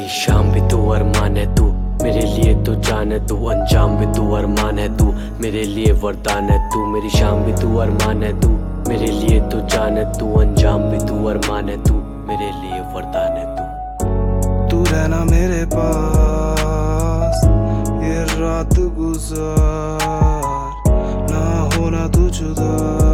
मेरी शाम भी तू अरमान है तू, मेरे लिए तो जान है तू, अंजाम भी तू अरमान है तू, मेरे लिए वरदान है तू। मेरी शाम भी तू अरमान है तू, मेरे लिए तो जान है तू, अंजाम भी तू अरमान है तू, मेरे लिए वरदान है तू। तू रहना मेरे पास ये रात गुजार, ना होना तू जुदा,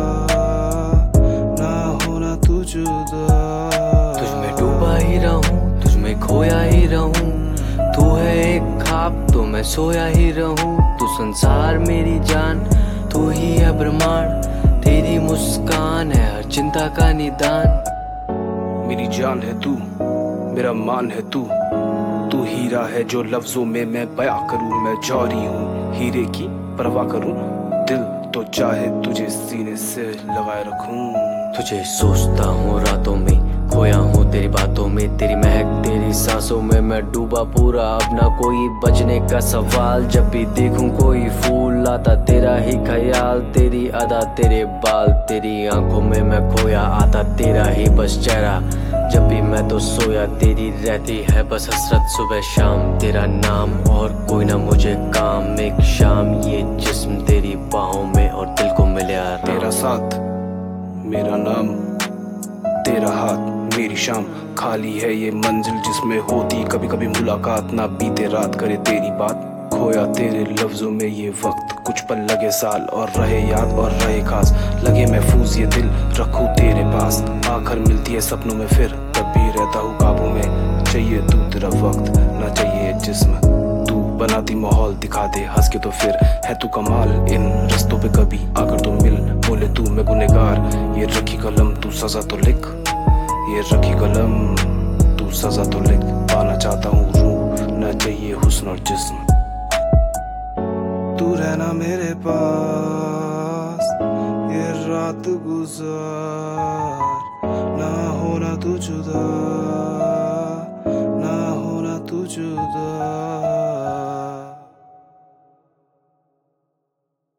ना होना तू जुदा। तुझ में डूबा ही रहूं, तुझ में खोया ही रहूं, तू है एक ख्वाब तो मैं सोया ही रहूं। तू संसार मेरी जान, तू ही है ब्रह्मांड, तेरी मुस्कान है हर चिंता का निदान। मेरी जान है तू, मेरा मान है तू, तू हीरा है जो लफ्जों में मैं बयां करूं। मैं जौहरी हूँ हीरे की परवाह करूं, दिल तो चाहे तुझे सीने से लगाए रखूं। तुझे सोचता हूँ रातों में, खोया हूँ तेरी बातों में, तेरी महक तेरी सांसों में मैं डूबा पूरा। अब ना कोई बचने का सवाल, जब भी देखूं कोई फूल आता तेरा ही ख्याल। तेरी अदा तेरे बाल, तेरी आंखों में मैं खोया, आता तेरा ही बस चेहरा। जब भी मैं तो सोया तेरी रहती है बस हसरत, सुबह शाम तेरा नाम और कोई ना मुझे काम। एक शाम ये जिस्म तेरी बाहों में और दिल को मिले आराम। तेरा साथ मेरा नाम, तेरा हाथ मेरी शाम। खाली है ये मंजिल जिसमें होती कभी कभी मुलाकात, ना बीते रात करे तेरी बात। खोया तेरे लफ्जों में ये वक्त, कुछ पल लगे साल और रहे याद और रहे खास। लगे महफूज ये दिल रखूं तेरे पास, आखिर मिलती है सपनों में फिर, तब भी रहता हूँ काबू में। चाहिए तू तेरा वक्त, ना चाहिए जिस्म, तू बनाती माहौल दिखा दे हंस के तो फिर है तू कमाल। इन रस्तों पे कभी आकर तो मिल, बोले तू मैं गुनहगार। ये रखी कलम तू सजा तो लिख, ये रखी कलम तू सजा तो लिख। पाना चाहता हूँ रूह, ना चाहिए हुस्न और जिस्म। तू रहना मेरे पास ये रात गुजार, ना होना तू जुदा,